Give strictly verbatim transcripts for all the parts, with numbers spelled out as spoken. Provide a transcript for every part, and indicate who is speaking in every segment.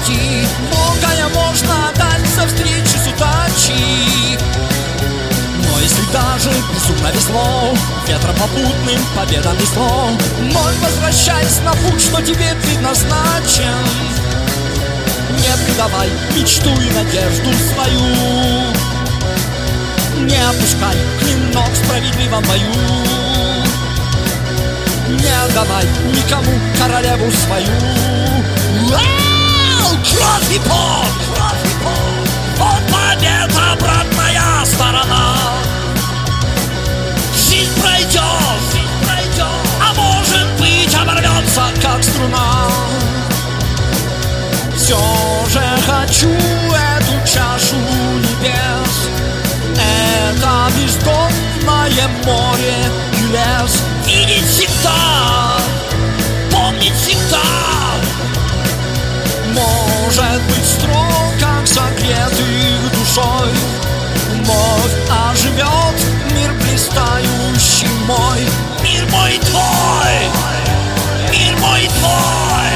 Speaker 1: пути. Многое можно дать за встречи с удачей. Но если даже безумно везло, ветром попутным победа несло, вновь возвращаясь на путь, что тебе предназначен. Не предавай мечту и надежду свою, не опускай клинок в справедливом бою. Не отдавай никому королеву свою. Кровь и пот, кровь и пот, вот победа, брат, моя сторона. Жизнь пройдет, жизнь пройдет, а может быть оборвется, как струна. Все же хочу эту чашу небес, это бездонное море и лес, видеть всегда, помнить всегда. Может быть строг, как согретых душой, вновь оживет мир блистающий мой. Мир мой твой, мир мой твой.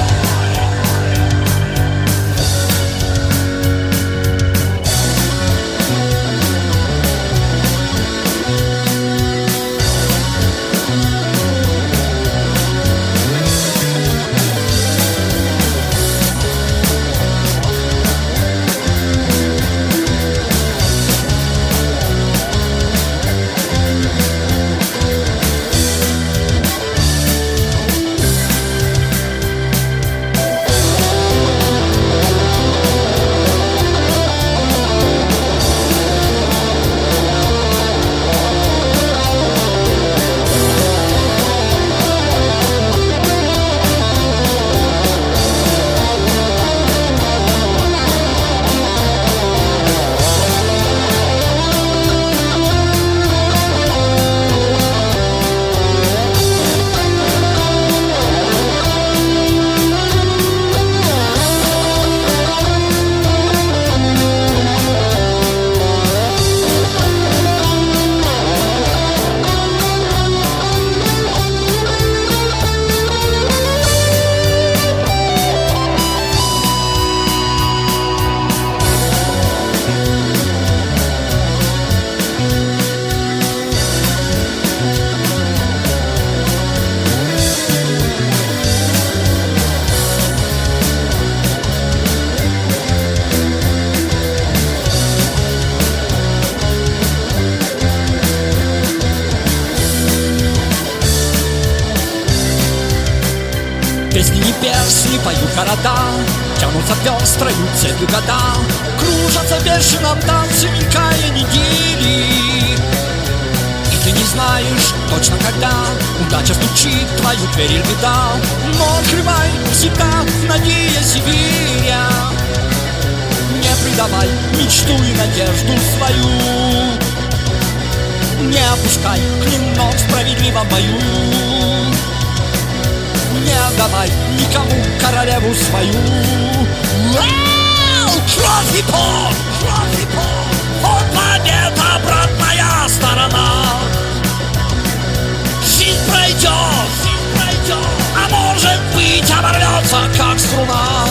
Speaker 2: Песни не песни, поют города, тянутся пестрою цепью года, кружатся в бешеном танце, мелькая недели. И ты не знаешь точно когда удача стучит в твою дверь или беда, но открывай всегда, надеясь и веря. Не предавай мечту и надежду свою, не опускай клинок в справедливом бою. Не отдавай никому королеву свою.
Speaker 1: Кровь и пот, кровь и пот, вот победа, брат, моя сторона. Жизнь пройдет, жизнь пройдет, а может быть оборвется, как струна.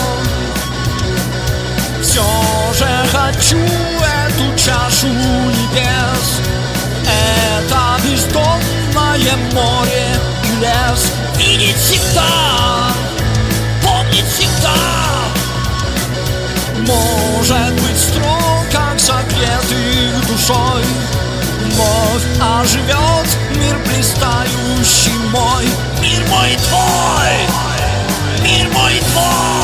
Speaker 2: Все же хочу эту чашу небес, это бездонное море и лес,
Speaker 1: видеть всегда, помнить всегда.
Speaker 2: Может быть строг, как согретых душой, вновь оживет мир блистающий мой.
Speaker 1: Мир мой твой, мир мой твой.